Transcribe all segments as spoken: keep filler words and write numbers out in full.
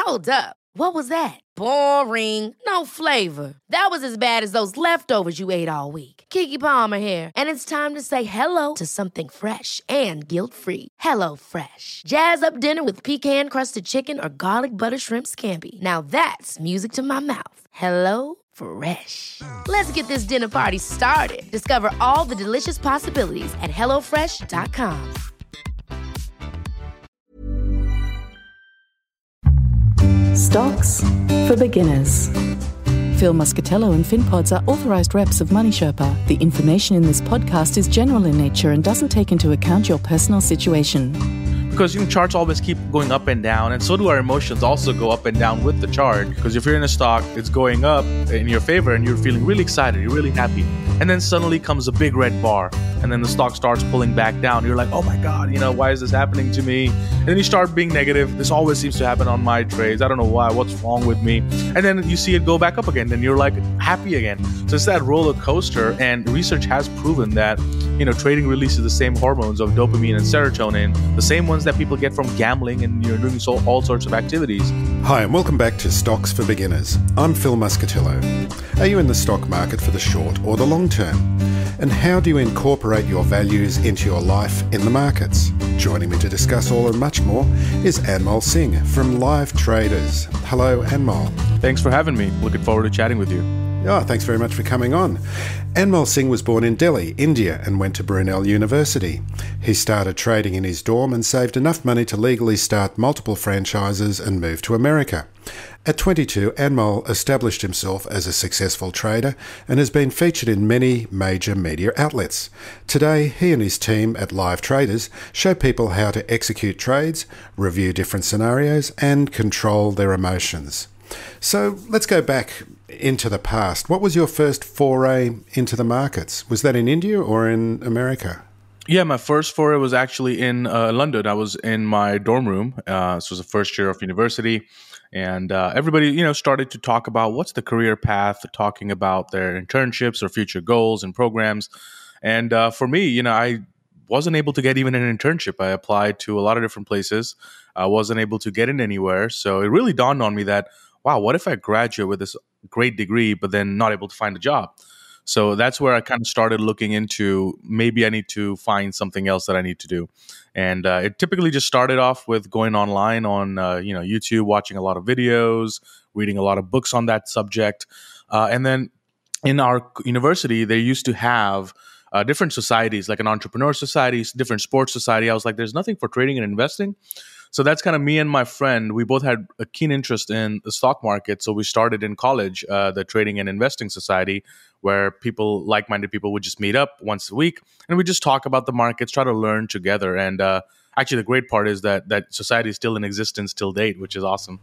Hold up. What was that? Boring. No flavor. That was as bad as those leftovers you ate all week. Keke Palmer here, and it's time to say hello to something fresh and guilt-free. Hello Fresh. Jazz up dinner with pecan-crusted chicken or garlic butter shrimp scampi. Now that's music to my mouth. Hello Fresh. Let's get this dinner party started. Discover all the delicious possibilities at hello fresh dot com. Stocks for beginners. Phil Muscatello and FinPods are authorised reps of Money Sherpa. The information in this podcast is general in nature and doesn't take into account your personal situation. Because you know, charts always keep going up and down, and so do our emotions also go up and down with the chart. Because if you're in a stock, it's going up in your favor and you're feeling really excited, you're really happy. And then suddenly comes a big red bar, and then the stock starts pulling back down. You're like, oh my God, you know, why is this happening to me? And then you start being negative. This always seems to happen on my trades. I don't know why, what's wrong with me? And then you see it go back up again, and you're like happy again. So it's that roller coaster, and research has proven that, you know, trading releases the same hormones of dopamine and serotonin, the same ones that people get from gambling and you're doing so, all sorts of activities. Hi, and welcome back to Stocks for Beginners. I'm Phil Muscatello. Are you in the stock market for the short or the long term? And how do you incorporate your values into your life in the markets? Joining me to discuss all and much more is Anmol Singh from Live Traders. Hello, Anmol. Thanks for having me. Looking forward to chatting with you. Oh, thanks very much for coming on. Anmol Singh was born in Delhi, India, and went to Brunel University. He started trading in his dorm and saved enough money to legally start multiple franchises and move to America. At twenty-two, Anmol established himself as a successful trader and has been featured in many major media outlets. Today, he and his team at Live Traders show people how to execute trades, review different scenarios, and control their emotions. So let's go back into the past. What was your first foray into the markets? Was that in India or in America? Yeah, my first foray was actually in uh, London. I was in my dorm room. Uh, this was the first year of university. And uh, everybody, you know, started to talk about what's the career path, talking about their internships or future goals and programs. And uh, for me, you know, I wasn't able to get even an internship. I applied to a lot of different places. I wasn't able to get in anywhere. So it really dawned on me that, wow, what if I graduate with this great degree, but then not able to find a job? So that's where I kind of started looking into maybe I need to find something else that I need to do. And uh, it typically just started off with going online on uh, you know YouTube, watching a lot of videos, reading a lot of books on that subject. Uh, and then in our university, they used to have uh, different societies, like an entrepreneur society, different sports society. I was like, there's nothing for trading and investing. So that's kind of me and my friend. We both had a keen interest in the stock market. So we started in college, uh, the Trading and Investing Society, where people, like-minded people, would just meet up once a week. And we just talk about the markets, try to learn together. And uh, actually, the great part is that that society is still in existence till date, which is awesome.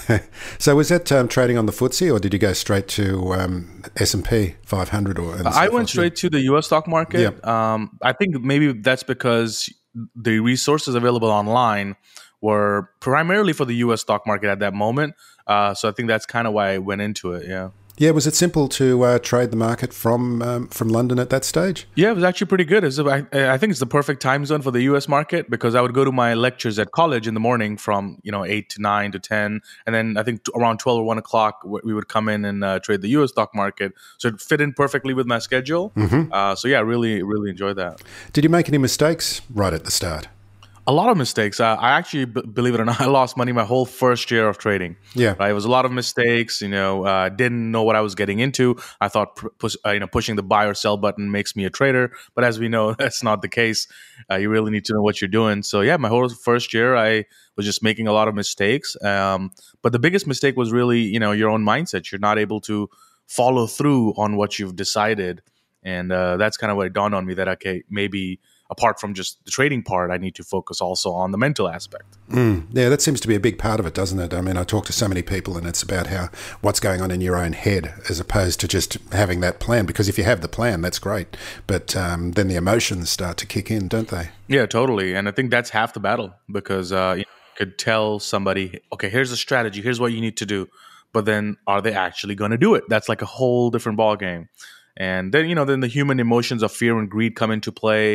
So was that um, trading on the F T S E, or did you go straight to um, S and P five hundred? Or and I went straight to the U S stock market. Yep. Um, I think maybe that's because the resources available online were primarily for the U S stock market at that moment. Uh, so I think that's kind of why I went into it, yeah. Yeah, was it simple to uh, trade the market from um, from London at that stage? Yeah, it was actually pretty good. It's, I, I think it's the perfect time zone for the U S market, because I would go to my lectures at college in the morning from, you know, eight to nine to ten. And then I think around twelve or one o'clock, we would come in and uh, trade the U S stock market. So it fit in perfectly with my schedule. Mm-hmm. Uh, so yeah, really, really enjoyed that. Did you make any mistakes right at the start? A lot of mistakes. Uh, I actually, b- believe it or not, I lost money my whole first year of trading. Yeah, right? It was a lot of mistakes. You know, uh, didn't know what I was getting into. I thought, pr- push, uh, you know, pushing the buy or sell button makes me a trader. But as we know, that's not the case. Uh, you really need to know what you're doing. So yeah, my whole first year, I was just making a lot of mistakes. Um, but the biggest mistake was really, you know, your own mindset. You're not able to follow through on what you've decided, and uh, that's kind of what it dawned on me that okay, maybe. Apart from just the trading part, I need to focus also on the mental aspect. Mm, yeah, that seems to be a big part of it, doesn't it? I mean, I talk to so many people and it's about how what's going on in your own head as opposed to just having that plan. Because if you have the plan, that's great. But um, then the emotions start to kick in, don't they? Yeah, totally. And I think that's half the battle, because uh, you could tell somebody, okay, here's a strategy, here's what you need to do. But then are they actually going to do it? That's like a whole different ballgame. And then, you know, then the human emotions of fear and greed come into play.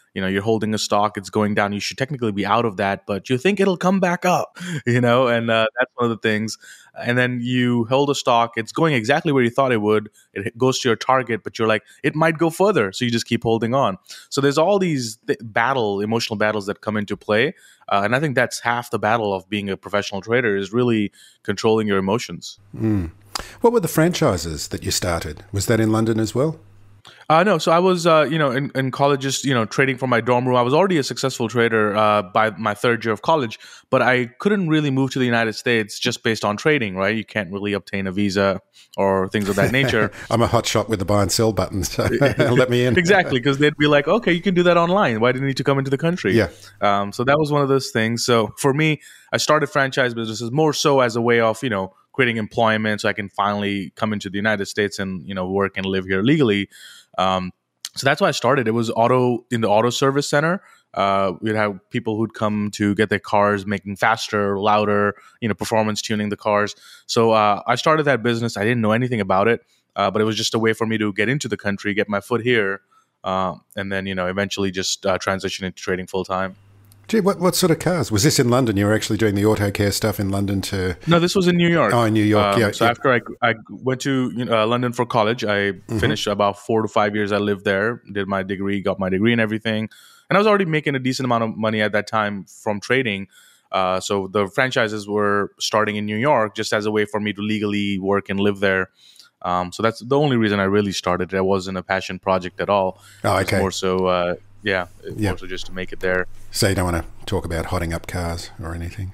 you know, you're holding a stock, it's going down, you should technically be out of that, but you think it'll come back up, you know, and uh, that's one of the things. And then you hold a stock, it's going exactly where you thought it would, it goes to your target, but you're like, it might go further, so you just keep holding on. So there's all these th- battle, emotional battles that come into play, uh, and I think that's half the battle of being a professional trader, is really controlling your emotions. Mm. What were the franchises that you started? Was that in London as well? Uh, no, so I was, uh, you know, in, in college, just, you know, trading from my dorm room. I was already a successful trader uh, by my third year of college, but I couldn't really move to the United States just based on trading, right? You can't really obtain a visa or things of that nature. I'm a hot shot with the buy and sell button, so let me in. Exactly, because they'd be like, okay, you can do that online. Why didn't you need to come into the country? Yeah. Um, so that was one of those things. So for me, I started franchise businesses more so as a way of, you know, creating employment so I can finally come into the United States and, you know, work and live here legally. Um, so that's why I started. It was auto in the auto service center. Uh, we'd have people who'd come to get their cars making faster, louder, you know, performance tuning the cars. So uh, I started that business. I didn't know anything about it, uh, but it was just a way for me to get into the country, get my foot here, uh, and then, you know, eventually just uh, transition into trading full time. Gee, what, what sort of cars? Was this in London? You were actually doing the auto care stuff in London to... No, this was in New York. Oh, in New York, um, yeah. So yeah. after I, I went to you know, uh, London for college, I mm-hmm. finished about four to five years I lived there, did my degree, got my degree and everything. And I was already making a decent amount of money at that time from trading. Uh, so the franchises were starting in New York just as a way for me to legally work and live there. Um, so that's the only reason I really started it. It wasn't a passion project at all. Oh, okay. It was more so... Uh, Yeah, yeah. also just to make it there. So you don't want to talk about hotting up cars or anything?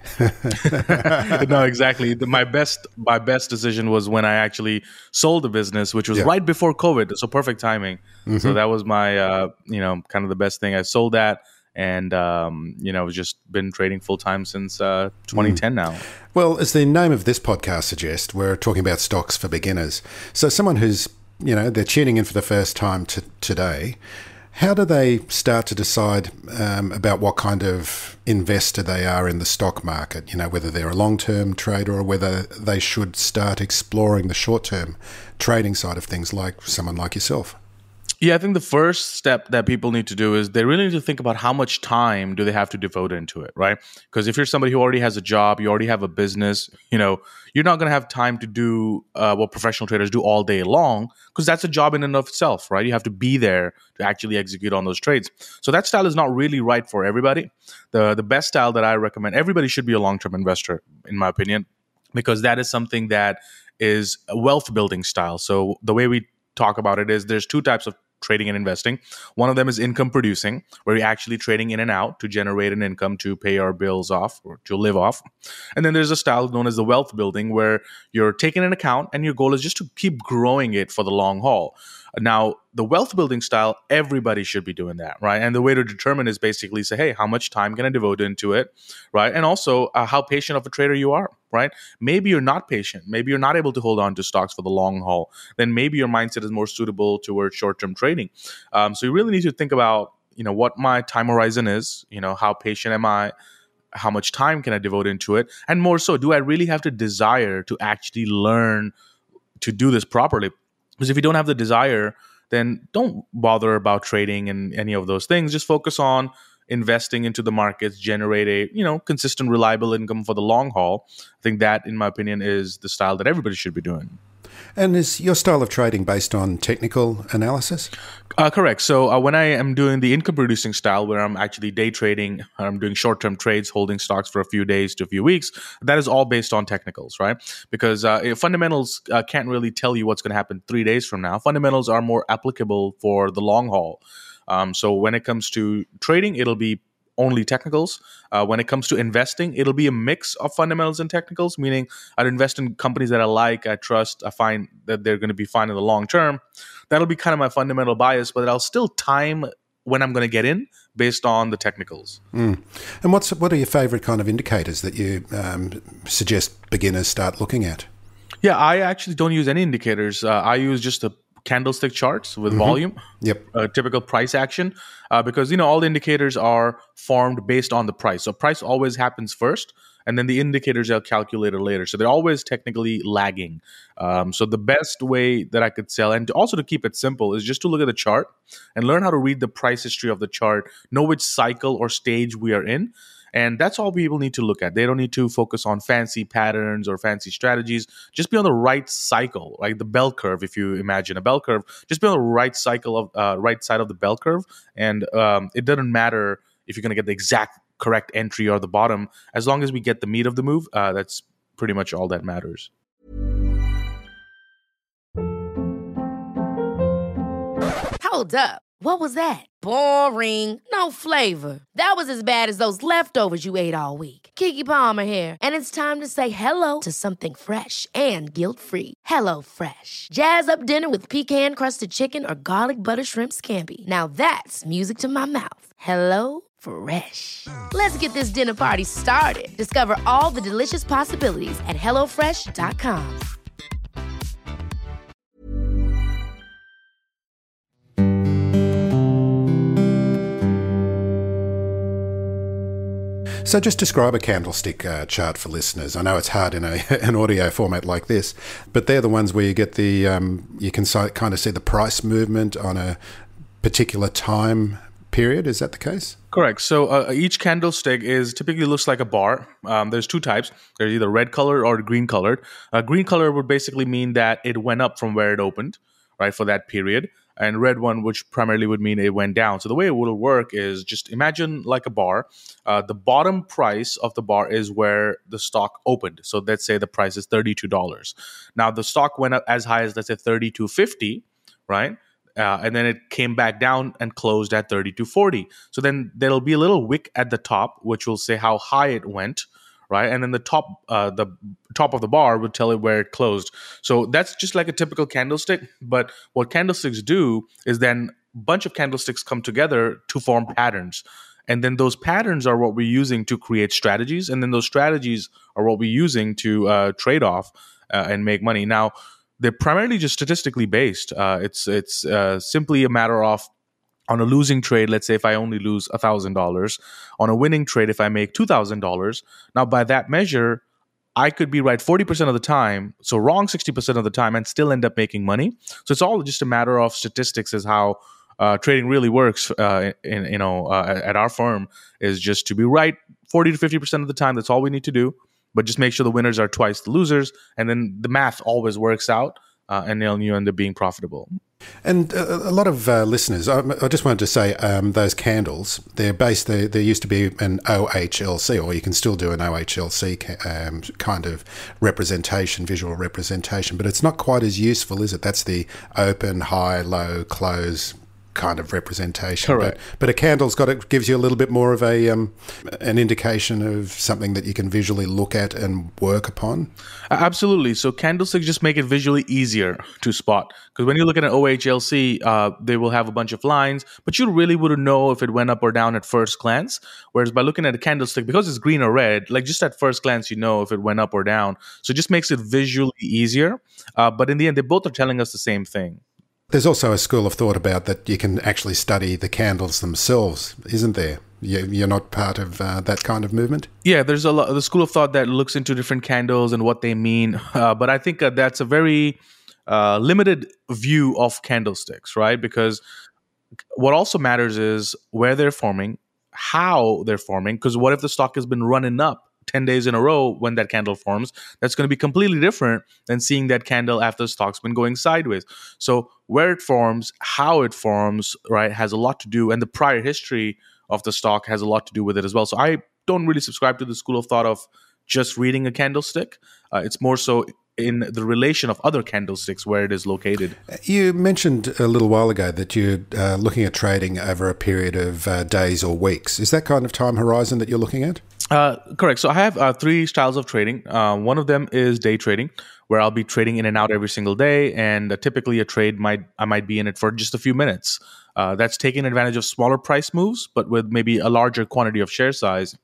No, exactly. The, my best my best decision was when I actually sold the business, which was yeah. right before COVID. So perfect timing. Mm-hmm. So that was my, uh, you know, kind of the best thing. I sold that and, um, you know, I've just been trading full time since uh, twenty ten mm. now. Well, as the name of this podcast suggests, we're talking about stocks for beginners. So someone who's, you know, they're tuning in for the first time to today, how do they start to decide um, about what kind of investor they are in the stock market? You know, whether they're a long-term trader or whether they should start exploring the short-term trading side of things, like someone like yourself? Yeah, I think the first step that people need to do is they really need to think about how much time do they have to devote into it, right? Because if you're somebody who already has a job, you already have a business, you know, you're not going to have time to do uh, what professional traders do all day long, because that's a job in and of itself, right? You have to be there to actually execute on those trades. So that style is not really right for everybody. The, the best style that I recommend, everybody should be a long-term investor, in my opinion, because that is something that is a wealth building style. So the way we talk about it is there's two types of trading and investing. One of them is income producing, where you're actually trading in and out to generate an income to pay our bills off or to live off. And then there's a style known as the wealth building, where you're taking an account and your goal is just to keep growing it for the long haul. Now, the wealth building style, everybody should be doing that, right? And the way to determine is basically say, hey, how much time can I devote into it, right? And also uh, how patient of a trader you are, right? Maybe you're not patient. Maybe you're not able to hold on to stocks for the long haul. Then maybe your mindset is more suitable towards short-term trading. Um, so you really need to think about, you know, what my time horizon is, you know, how patient am I? How much time can I devote into it? And more so, do I really have the desire to actually learn to do this properly? Because if you don't have the desire, then don't bother about trading and any of those things. Just focus on investing into the markets, generate a, you know, consistent, reliable income for the long haul. I think that, in my opinion, is the style that everybody should be doing. And is your style of trading based on technical analysis? Uh, correct. So uh, when I am doing the income producing style, where I'm actually day trading, I'm doing short-term trades, holding stocks for a few days to a few weeks, that is all based on technicals, right? Because uh, fundamentals uh, can't really tell you what's going to happen three days from now. Fundamentals are more applicable for the long haul. Um, so when it comes to trading, it'll be only technicals. Uh, when it comes to investing, it'll be a mix of fundamentals and technicals, meaning I'd invest in companies that I like, I trust, I find that they're going to be fine in the long term. That'll be kind of my fundamental bias, but I'll still time when I'm going to get in based on the technicals. Mm. And what's what are your favorite kind of indicators that you um, suggest beginners start looking at? Yeah, I actually don't use any indicators. Uh, I use just a candlestick charts with Mhm. volume, Yep. a typical price action, uh, because you know all the indicators are formed based on the price. So price always happens first, and then the indicators are calculated later. So they're always technically lagging. Um, so the best way that I could sell, and also to keep it simple, is just to look at the chart and learn how to read the price history of the chart, know which cycle or stage we are in. And that's all people need to look at. They don't need to focus on fancy patterns or fancy strategies. Just be on the right cycle, like the bell curve. If you imagine a bell curve, just be on the right cycle of uh, right side of the bell curve, and um, it doesn't matter if you're going to get the exact correct entry or the bottom. As long as we get the meat of the move, uh, that's pretty much all that matters. Hold up. What was that? Boring. No flavor. That was as bad as those leftovers you ate all week. Keke Palmer here, and it's time to say hello to something fresh and guilt-free. Hello Fresh. Jazz up dinner with pecan-crusted chicken or garlic butter shrimp scampi. Now that's music to my mouth. Hello Fresh. Let's get this dinner party started. Discover all the delicious possibilities at hello fresh dot com. So just describe a candlestick uh, chart for listeners. I know it's hard in a, an audio format like this, but they're the ones where you get the, um, you can so, kind of see the price movement on a particular time period. Is that the case? Correct. So uh, each candlestick is typically looks like a bar. Um, there's two types. There's either red colored or green colored. Uh, green color would basically mean that it went up from where it opened, right, for that period. And red one, which primarily would mean it went down. So the way it will work is just imagine like a bar. Uh, the bottom price of the bar is where the stock opened. So let's say the price is thirty-two dollars. Now the stock went up as high as, let's say, thirty-two fifty, right? Uh, and then it came back down and closed at thirty-two forty. So then there'll be a little wick at the top, which will say how high it went, right? And then the top, uh, the top of the bar would tell it where it closed. So that's just like a typical candlestick. But what candlesticks do is then a bunch of candlesticks come together to form patterns. And then those patterns are what we're using to create strategies. And then those strategies are what we're using to uh, trade off uh, and make money. Now, they're primarily just statistically based. Uh, it's it's uh, simply a matter of, on a losing trade, let's say if I only lose one thousand dollars. On a winning trade, if I make two thousand dollars. Now, by that measure, I could be right forty percent of the time, so wrong sixty percent of the time, and still end up making money. So it's all just a matter of statistics as how uh, trading really works. Uh, in, you know, uh, at our firm is just to be right forty to fifty percent of the time. That's all we need to do. But just make sure the winners are twice the losers, and then the math always works out, uh, and then you end up being profitable. And uh, a lot of uh, listeners, I, I just wanted to say, um, those candles, they're based, they, there used to be an O H L C, or you can still do an O H L C um, kind of representation, visual representation, but it's not quite as useful, is it? That's the open, high, low, close kind of representation. Correct. But, but a candle's got it gives you a little bit more of a um, an indication of something that you can visually look at and work upon. Absolutely. So candlesticks just make it visually easier to spot, because when you look at an O H L C, uh, they will have a bunch of lines, but you really wouldn't know if it went up or down at first glance. Whereas by looking at a candlestick, because it's green or red, like just at first glance, you know if it went up or down. So it just makes it visually easier. Uh, but in the end, they both are telling us the same thing. There's also a school of thought about that you can actually study the candles themselves, isn't there? You're not part of uh, that kind of movement? Yeah, there's a lot, the school of thought that looks into different candles and what they mean. Uh, but I think uh, that's a very uh, limited view of candlesticks, right? Because what also matters is where they're forming, how they're forming. Because what if the stock has been running up ten days in a row when that candle forms? That's going to be completely different than seeing that candle after the stock's been going sideways. So where it forms, how it forms, right, has a lot to do, and the prior history of the stock has a lot to do with it as well. So I don't really subscribe to the school of thought of just reading a candlestick. Uh, it's more so in the relation of other candlesticks where it is located. You mentioned a little while ago that you're uh, looking at trading over a period of uh, days or weeks. Is that kind of time horizon that you're looking at? Uh, correct. So I have uh, three styles of trading. Uh, one of them is day trading, where I'll be trading in and out every single day, and uh, typically a trade might I might be in it for just a few minutes. Uh, that's taking advantage of smaller price moves, but with maybe a larger quantity of share size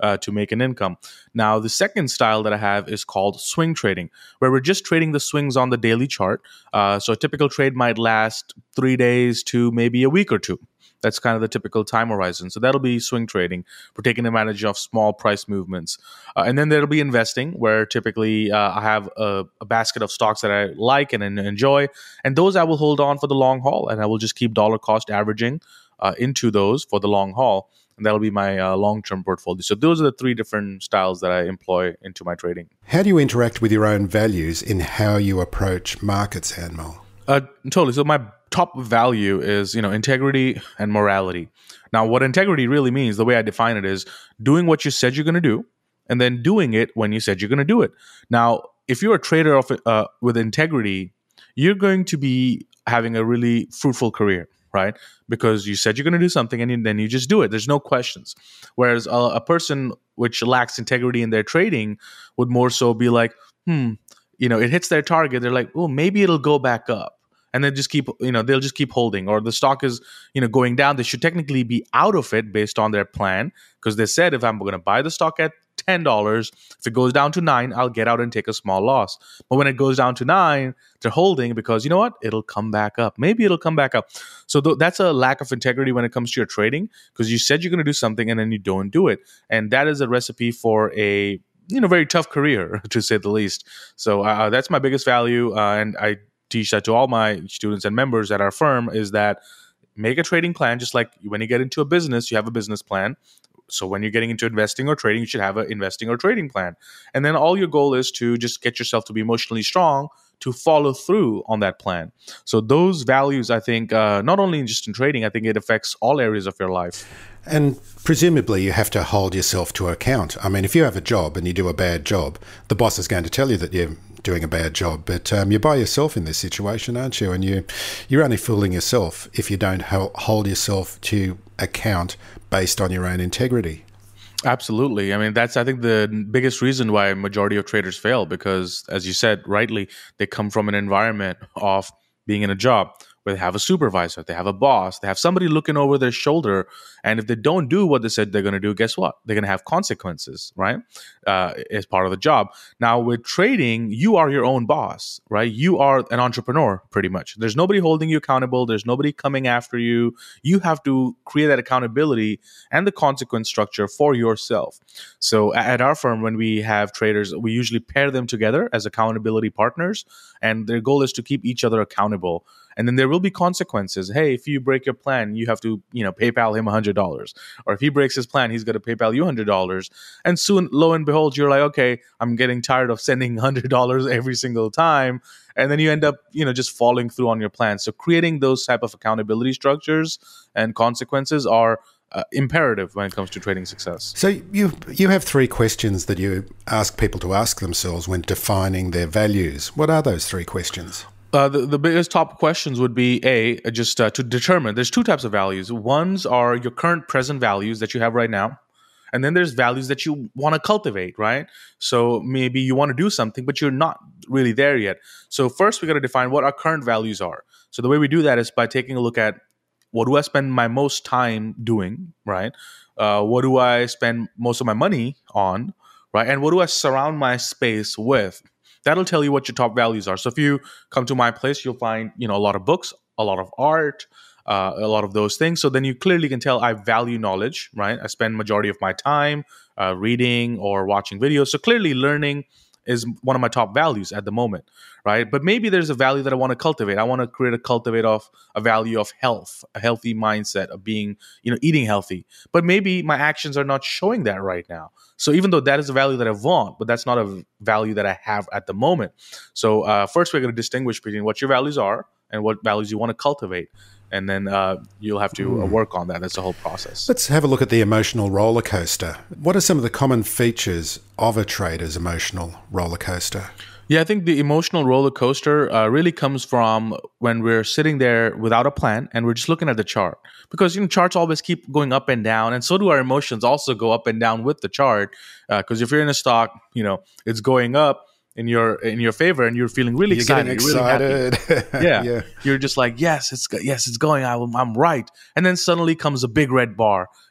uh, to make an income. Now, the second style that I have is called swing trading, where we're just trading the swings on the daily chart. Uh, so a typical trade might last three days to maybe a week or two. That's kind of the typical time horizon. So that'll be swing trading. We're taking advantage of small price movements. Uh, and then there'll be investing, where typically uh, I have a, a basket of stocks that I like and, and enjoy. And those I will hold on for the long haul. And I will just keep dollar cost averaging uh, into those for the long haul. And that'll be my uh, long-term portfolio. So those are the three different styles that I employ into my trading. How do you interact with your own values in how you approach markets, Anmol? Uh, totally. So my top value is, you know, integrity and morality. Now, what integrity really means, the way I define it, is doing what you said you're going to do, and then doing it when you said you're going to do it. Now, if you're a trader of uh, with integrity, you're going to be having a really fruitful career, right? Because you said you're going to do something, and then you just do it. There's no questions. Whereas a, a person which lacks integrity in their trading would more so be like, hmm, you know, it hits their target. They're like, oh, maybe it'll go back up. And they just keep, you know, they'll just keep holding. Or the stock is, you know, going down. They should technically be out of it based on their plan, because they said, if I'm going to buy the stock at ten dollars, if it goes down to nine, I'll get out and take a small loss. But when it goes down to nine, they're holding because, you know what, it'll come back up. Maybe it'll come back up. So th- that's a lack of integrity when it comes to your trading, because you said you're going to do something and then you don't do it. And that is a recipe for a, you know, very tough career, to say the least. So uh, that's my biggest value. Uh, and I teach that to all my students and members at our firm, is that make a trading plan. Just like when you get into a business, you have a business plan. So when you're getting into investing or trading, you should have an investing or trading plan. And then all your goal is to just get yourself to be emotionally strong to follow through on that plan. So those values, I think, uh, not only just in trading, I think it affects all areas of your life. And presumably you have to hold yourself to account. I mean, if you have a job and you do a bad job, the boss is going to tell you that you're doing a bad job. But um, you're by yourself in this situation, aren't you? And you, you're only fooling yourself if you don't hold yourself to account based on your own integrity. Absolutely. I mean, that's, I think, the biggest reason why a majority of traders fail, because, as you said rightly, they come from an environment of being in a job where they have a supervisor, they have a boss, they have somebody looking over their shoulder. And if they don't do what they said they're going to do, guess what? They're going to have consequences, right? Uh, as part of the job. Now, with trading, you are your own boss, right? You are an entrepreneur, pretty much. There's nobody holding you accountable. There's nobody coming after you. You have to create that accountability and the consequence structure for yourself. So at our firm, when we have traders, we usually pair them together as accountability partners. And their goal is to keep each other accountable. And then there will be consequences. Hey, if you break your plan, you have to, you know, PayPal him one hundred dollars. Or if he breaks his plan, he's going to PayPal you one hundred dollars. And soon, lo and behold, you're like, okay, I'm getting tired of sending one hundred dollars every single time. And then you end up, you know, just falling through on your plan. So creating those type of accountability structures and consequences are uh, imperative when it comes to trading success. So you you have three questions that you ask people to ask themselves when defining their values. What are those three questions? Uh, the, the biggest top questions would be, A, just uh, to determine, there's two types of values. Ones are your current present values that you have right now. And then there's values that you want to cultivate, right? So maybe you want to do something, but you're not really there yet. So first, we got to define what our current values are. So the way we do that is by taking a look at, what do I spend my most time doing, right? Uh, what do I spend most of my money on, right? And what do I surround my space with? That'll tell you what your top values are. So if you come to my place, you'll find, you know, a lot of books, a lot of art, uh, a lot of those things. So then you clearly can tell I value knowledge, right? I spend majority of my time uh, reading or watching videos. So clearly learning is one of my top values at the moment, right? But maybe there's a value that I want to cultivate. I want to create a cultivate of a value of health, a healthy mindset of being, you know, eating healthy. But maybe my actions are not showing that right now. So even though that is a value that I want, but that's not a value that I have at the moment. So uh, first, we're going to distinguish between what your values are and what values you want to cultivate. And then uh, you'll have to uh, work on that. That's the whole process. Let's have a look at the emotional roller coaster. What are some of the common features of a trader's emotional roller coaster? Yeah, I think the emotional roller coaster uh, really comes from when we're sitting there without a plan and we're just looking at the chart. Because, you know, charts always keep going up and down, and so do our emotions also go up and down with the chart. Because uh, if you're in a stock, you know, it's going up in your in your favor, and you're feeling really you're excited. Getting excited. You're really happy. yeah. yeah, you're just like, yes, it's yes, it's going. I'm, I'm right. And then suddenly comes a big red bar,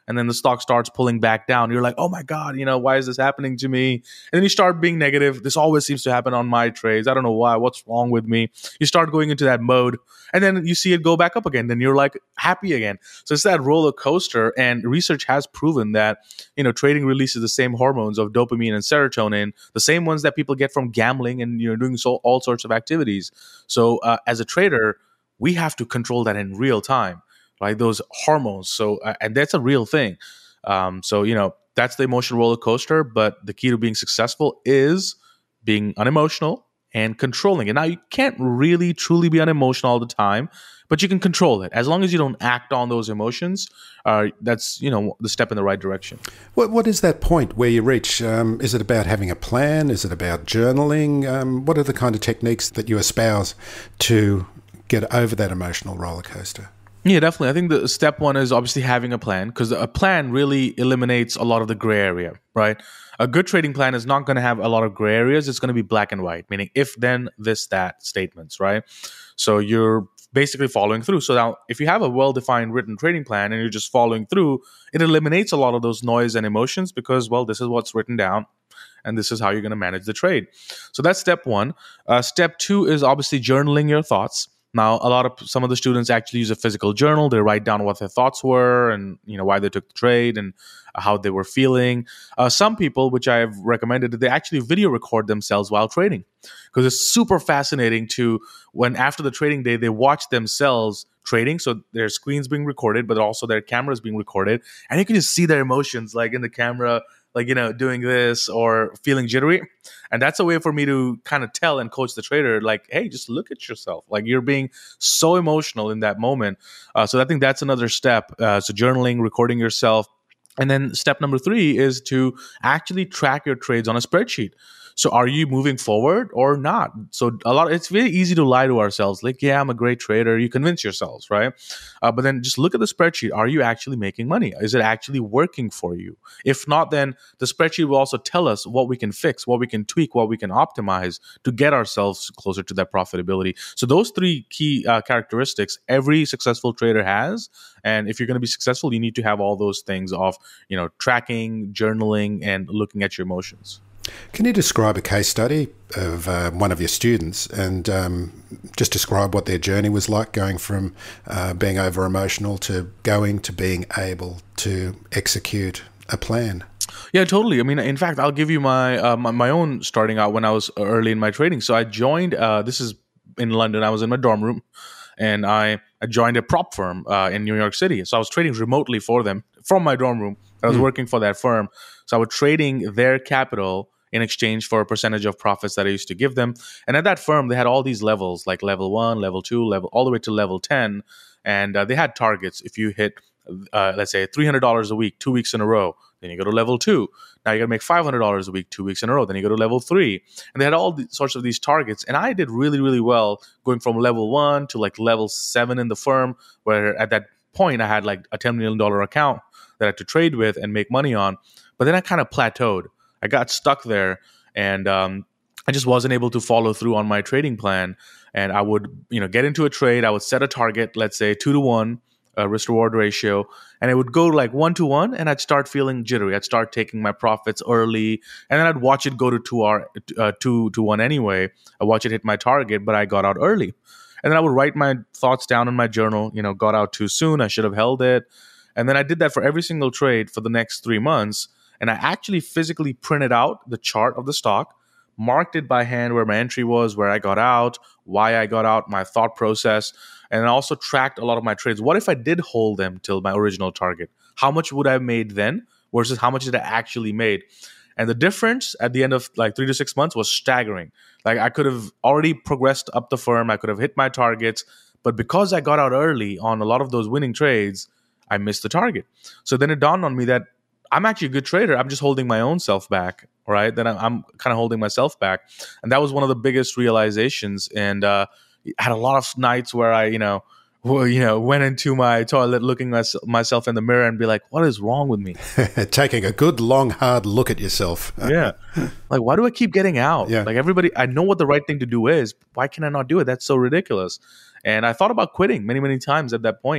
and then the stock starts pulling back down. You're like, oh my God, you know, why is this happening to me? And then you start being negative. This always seems to happen on my trades. I don't know why. What's wrong with me? You start going into that mode, and then you see it go back up again. Then you're like happy again. So it's that roller coaster. And research has proven that, you know, trading releases the same hormones of dopamine and serotonin, the same ones that people get from gambling and, you know, doing so all sorts of activities. So uh, as a trader, we have to control that in real time. Right, those hormones. So, uh, and that's a real thing. Um, so, you know, that's the emotional roller coaster. But the key to being successful is being unemotional and controlling it. Now, you can't really truly be unemotional all the time, but you can control it as long as you don't act on those emotions. Uh, that's, you know, the step in the right direction. What What is that point where you reach? Um, is it about having a plan? Is it about journaling? Um, what are the kind of techniques that you espouse to get over that emotional roller coaster? Yeah, definitely. I think the step one is obviously having a plan, because a plan really eliminates a lot of the gray area, right? A good trading plan is not going to have a lot of gray areas. It's going to be black and white, meaning if, then, this, that statements, right? So you're basically following through. So now if you have a well-defined written trading plan and you're just following through, it eliminates a lot of those noise and emotions because, well, this is what's written down and this is how you're going to manage the trade. So that's step one. Uh, step two is obviously journaling your thoughts. Now, a lot of some of the students actually use a physical journal. They write down what their thoughts were and, you know, why they took the trade and how they were feeling. Uh, some people, which I have recommended, they actually video record themselves while trading, because it's super fascinating to, when after the trading day, they watch themselves trading. So their screen's being recorded, but also their camera's being recorded. And you can just see their emotions like in the camera, like, you know, doing this or feeling jittery. And that's a way for me to kind of tell and coach the trader, like, hey, just look at yourself. Like, you're being so emotional in that moment. Uh, so I think that's another step. Uh, so journaling, recording yourself. And then step number three is to actually track your trades on a spreadsheet. So are you moving forward or not? So a lot, it's very easy to lie to ourselves. Like, yeah, I'm a great trader. You convince yourselves, right? Uh, but then just look at the spreadsheet. Are you actually making money? Is it actually working for you? If not, then the spreadsheet will also tell us what we can fix, what we can tweak, what we can optimize to get ourselves closer to that profitability. So those three key uh, characteristics every successful trader has. And if you're going to be successful, you need to have all those things of, you know, tracking, journaling, and looking at your emotions. Can you describe a case study of uh, one of your students and um, just describe what their journey was like, going from uh, being over emotional to going to being able to execute a plan? Yeah, totally. I mean, in fact, I'll give you my uh, my, my own starting out when I was early in my trading. So I joined, uh, this is in London, I was in my dorm room, and I, I joined a prop firm uh, in New York City. So I was trading remotely for them from my dorm room. I was mm. working for that firm. So I was trading their capital in exchange for a percentage of profits that I used to give them. And at that firm, they had all these levels, like level one, level two, level all the way to level ten. And uh, they had targets. If you hit, uh, let's say, three hundred dollars a week, two weeks in a row, then you go to level two. Now you got to make five hundred dollars a week, two weeks in a row. Then you go to level three. And they had all the sorts of these targets. And I did really, really well going from level one to like level seven in the firm, where at that point I had like a ten million dollars account that I had to trade with and make money on. But then I kind of plateaued. I got stuck there, and um, I just wasn't able to follow through on my trading plan. And I would, you know, get into a trade. I would set a target, let's say two to one uh, risk reward ratio, and it would go like one to one, and I'd start feeling jittery. I'd start taking my profits early, and then I'd watch it go to two or uh, two to one anyway. I watch it hit my target, but I got out early, and then I would write my thoughts down in my journal. You know, got out too soon. I should have held it, and then I did that for every single trade for the next three months. And I actually physically printed out the chart of the stock, marked it by hand where my entry was, where I got out, why I got out, my thought process, and I also tracked a lot of my trades. What if I did hold them till my original target? How much would I have made then versus how much did I actually made? And the difference at the end of like three to six months was staggering. Like, I could have already progressed up the firm. I could have hit my targets. But because I got out early on a lot of those winning trades, I missed the target. So then it dawned on me that I'm actually a good trader. I'm just holding my own self back, right? Then I'm, I'm kind of holding myself back. And that was one of the biggest realizations. And uh, I had a lot of nights where I, you know, well, you know, went into my toilet looking my, myself in the mirror and be like, what is wrong with me? Taking a good, long, hard look at yourself. Yeah. Like, why do I keep getting out? Yeah. Like, everybody, I know what the right thing to do is. Why can I not do it? That's so ridiculous. And I thought about quitting many, many times at that point.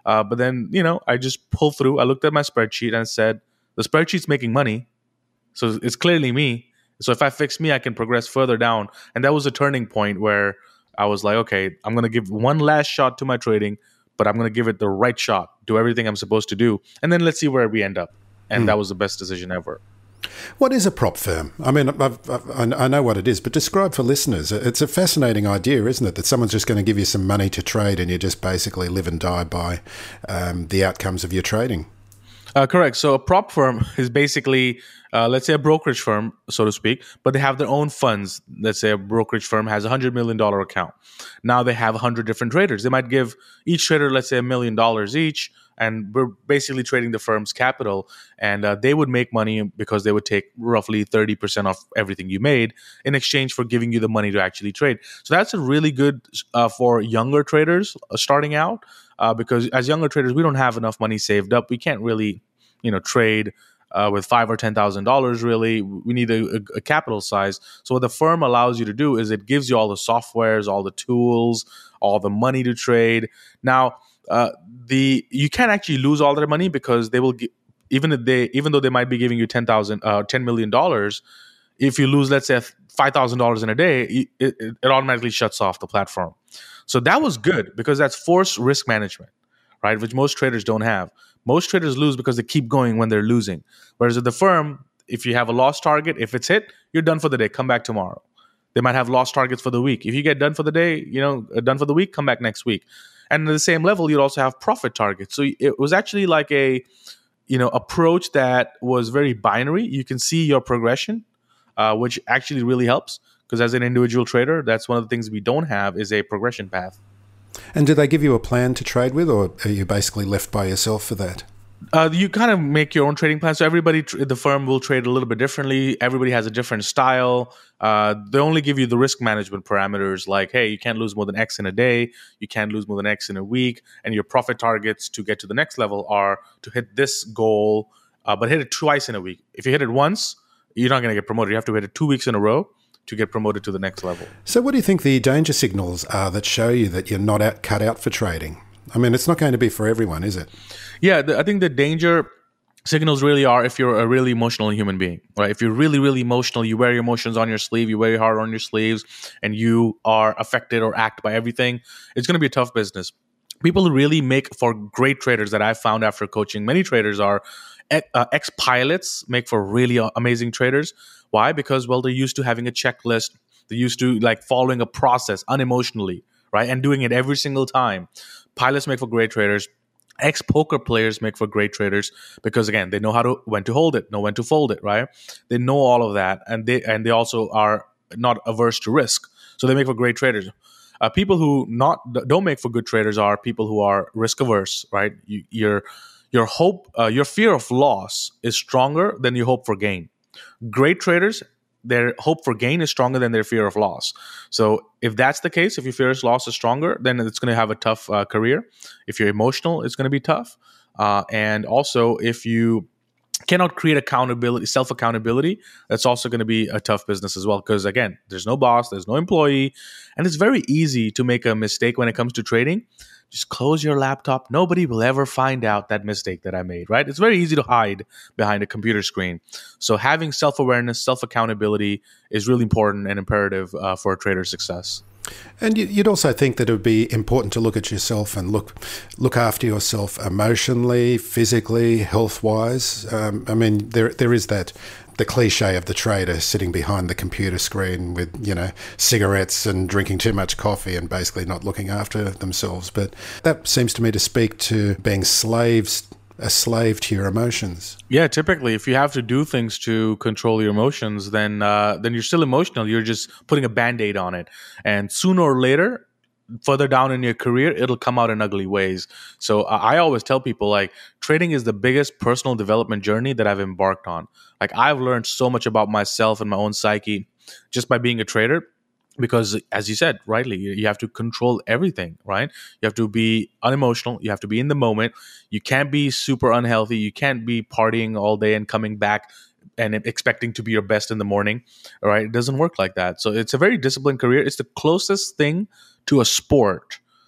Uh, but then, you know, I just pulled through. I looked at my spreadsheet and said, the spreadsheet's making money. So it's clearly me. So if I fix me, I can progress further down. And that was a turning point where I was like, okay, I'm going to give one last shot to my trading, but I'm going to give it the right shot, do everything I'm supposed to do. And then let's see where we end up. And mm. that was the best decision ever. What is a prop firm? I mean, I've, I've, I know what it is, but describe for listeners. It's a fascinating idea, isn't it? That someone's just going to give you some money to trade and you just basically live and die by um, the outcomes of your trading. Uh, correct. So a prop firm is basically, uh, let's say a brokerage firm, so to speak, but they have their own funds. Let's say a brokerage firm has a one hundred million dollars account. Now they have one hundred different traders. They might give each trader, let's say, a million dollars each, and we're basically trading the firm's capital. And uh, they would make money because they would take roughly thirty percent of everything you made in exchange for giving you the money to actually trade. So that's a really good uh, for younger traders uh, starting out. Uh, because as younger traders, we don't have enough money saved up. We can't really, you know, trade uh, with five or ten thousand dollars. Really, we need a, a, a capital size. So what the firm allows you to do is it gives you all the softwares, all the tools, all the money to trade. Now, uh, the you can't actually lose all their money because they will gi- even if they even though they might be giving you ten thousand, uh, ten million dollars. If you lose, let's say, five thousand dollars in a day, it, it, it automatically shuts off the platform. So that was good because that's forced risk management, right? Which most traders don't have. Most traders lose because they keep going when they're losing. Whereas at the firm, if you have a loss target, if it's hit, you're done for the day. Come back tomorrow. They might have loss targets for the week. If you get done for the day, you know, done for the week, come back next week. And at the same level, you'd also have profit targets. So it was actually like a, you know, approach that was very binary. You can see your progression, uh, which actually really helps. Because as an individual trader, that's one of the things we don't have is a progression path. And do they give you a plan to trade with, or are you basically left by yourself for that? Uh, you kind of make your own trading plan. So everybody, the firm will trade a little bit differently. Everybody has a different style. Uh, they only give you the risk management parameters like, hey, you can't lose more than X in a day. You can't lose more than X in a week. And your profit targets to get to the next level are to hit this goal, uh, but hit it twice in a week. If you hit it once, you're not going to get promoted. You have to hit it two weeks in a row to get promoted to the next level. So what do you think the danger signals are that show you that you're not out, cut out for trading? I mean, it's not going to be for everyone, is it? Yeah, the, I think the danger signals really are if you're a really emotional human being, right? If you're really, really emotional, you wear your emotions on your sleeve, you wear your heart on your sleeves, and you are affected or act by everything, it's going to be a tough business. People who really make for great traders that I've found after coaching many traders are uh, ex-pilots make for really amazing traders. Why? Because, well, they're used to having a checklist. They're used to like following a process unemotionally, right? And doing it every single time. Pilots make for great traders. Ex-poker players make for great traders because, again, they know how to when to hold it, know when to fold it, right? They know all of that, and they and they also are not averse to risk, so they make for great traders. Uh, people who not don't make for good traders are people who are risk averse, right? You, your your hope, uh, your fear of loss is stronger than your hope for gain. Great traders, their hope for gain is stronger than their fear of loss. So if that's the case, if your fear of loss is stronger, then it's going to have a tough uh, career. If you're emotional, it's going to be tough. Uh, and also, if you cannot create accountability, self-accountability, that's also going to be a tough business as well. Because again, there's no boss, there's no employee, and it's very easy to make a mistake when it comes to trading. Just close your laptop. Nobody will ever find out that mistake that I made, right? It's very easy to hide behind a computer screen. So having self-awareness, self-accountability is really important and imperative uh, for a trader's success. And you'd also think that it would be important to look at yourself and look look after yourself emotionally, physically, health-wise. Um, I mean, there there is that the cliche of the trader sitting behind the computer screen with, you know, cigarettes and drinking too much coffee and basically not looking after themselves. But that seems to me to speak to being slaves. a slave to your emotions. Yeah, typically, if you have to do things to control your emotions, then uh, then you're still emotional. You're just putting a Band-Aid on it. And sooner or later, further down in your career, it'll come out in ugly ways. So uh, I always tell people, like, trading is the biggest personal development journey that I've embarked on. Like, I've learned so much about myself and my own psyche just by being a trader. Because, as you said, rightly, you have to control everything, right? You have to be unemotional. You have to be in the moment. You can't be super unhealthy. You can't be partying all day and coming back and expecting to be your best in the morning, all right? It doesn't work like that. So it's a very disciplined career. It's the closest thing to a sport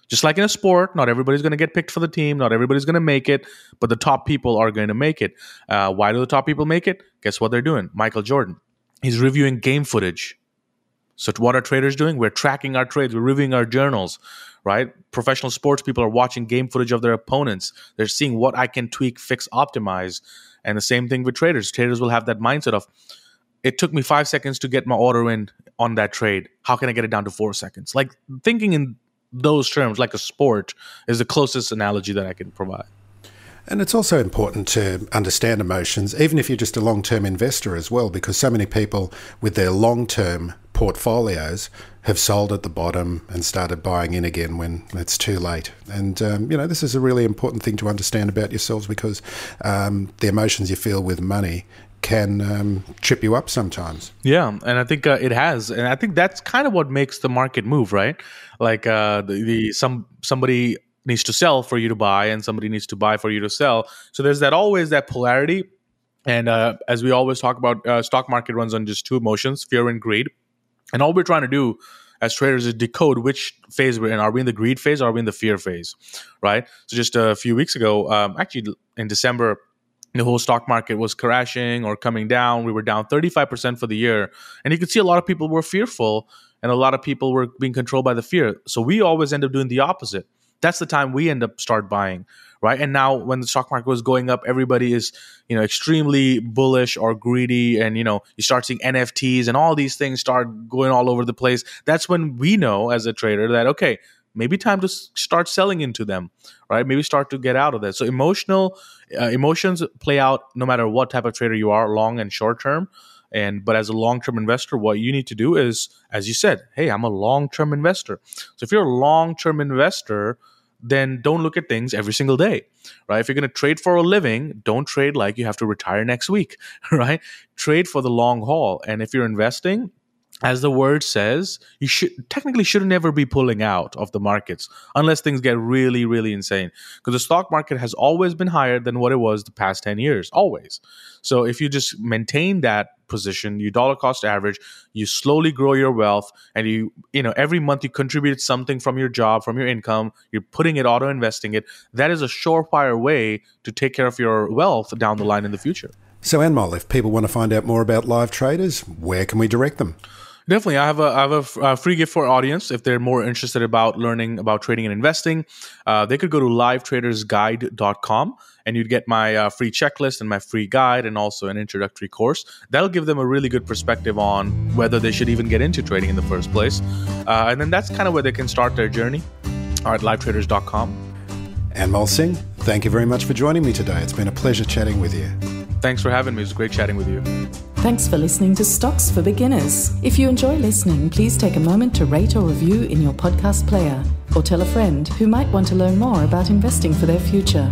Just like in a sport, not everybody's going to get picked for the team. Not everybody's going to make it, but the top people are going to make it. Uh, why do the top people make it? Guess what they're doing? Michael Jordan. He's reviewing game footage. So what are traders doing? We're tracking our trades. We're reviewing our journals, right? Professional sports people are watching game footage of their opponents. They're seeing what I can tweak, fix, optimize. And the same thing with traders. Traders will have that mindset of, it took me five seconds to get my order in on that trade. How can I get it down to four seconds? Like thinking in those terms, like a sport, is the closest analogy that I can provide. And it's also important to understand emotions, even if you're just a long-term investor as well, because so many people with their long-term portfolios have sold at the bottom and started buying in again when it's too late. And, um, you know, this is a really important thing to understand about yourselves, because um, the emotions you feel with money can um, trip you up sometimes. Yeah, and I think uh, it has, and I think that's kind of what makes the market move, right? Like uh, the, the some somebody needs to sell for you to buy, and somebody needs to buy for you to sell. So there's that always that polarity, and uh, as we always talk about, uh, stock market runs on just two emotions: fear and greed. And all we're trying to do as traders is decode which phase we're in. Are we in the greed phase, or are we in the fear phase, right? So just a few weeks ago, um, actually in December, the whole stock market was crashing or coming down. We were down thirty-five percent for the year. And you could see a lot of people were fearful, and a lot of people were being controlled by the fear. So we always end up doing the opposite. That's the time we end up start buying, right? And now when the stock market was going up, everybody is, you know, extremely bullish or greedy. And, you know, you start seeing N F Ts and all these things start going all over the place. That's when we know as a trader that, okay, maybe time to start selling into them, right? Maybe start to get out of that. So emotional uh, emotions play out no matter what type of trader you are, long and short term. And but as a long-term investor, what you need to do is, as you said, hey, I'm a long-term investor. So if you're a long-term investor, then don't look at things every single day, right? If you're going to trade for a living, don't trade like you have to retire next week, right? Trade for the long haul. And if you're investing, as the word says, you should technically shouldn't ever be pulling out of the markets unless things get really, really insane. Because the stock market has always been higher than what it was the past ten years, always. So if you just maintain that position, you dollar cost average, you slowly grow your wealth, and you, you know, every month you contribute something from your job, from your income, you're putting it, auto investing it. That is a surefire way to take care of your wealth down the line in the future. So Anmol, if people want to find out more about Live Traders, where can we direct them? Definitely. I have a I have a, a free gift for our audience. If they're more interested about learning about trading and investing, uh, they could go to live traders guide dot com, and you'd get my uh, free checklist and my free guide, and also an introductory course. That'll give them a really good perspective on whether they should even get into trading in the first place. Uh, and then that's kind of where they can start their journey at live traders dot com. Anmol Singh, thank you very much for joining me today. It's been a pleasure chatting with you. Thanks for having me. It was great chatting with you. Thanks for listening to Stocks for Beginners. If you enjoy listening, please take a moment to rate or review in your podcast player, or tell a friend who might want to learn more about investing for their future.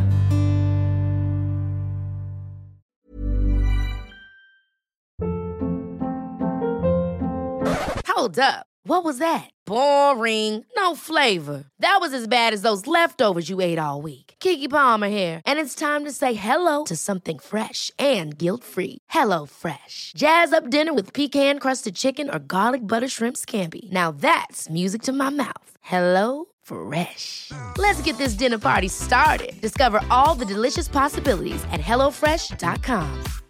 Hold up. What was that? Boring. No flavor. That was as bad as those leftovers you ate all week. Keke Palmer here, and it's time to say hello to something fresh and guilt-free. Hello Fresh. Jazz up dinner with pecan-crusted chicken or garlic butter shrimp scampi. Now that's music to my mouth. Hello Fresh. Let's get this dinner party started. Discover all the delicious possibilities at hello fresh dot com.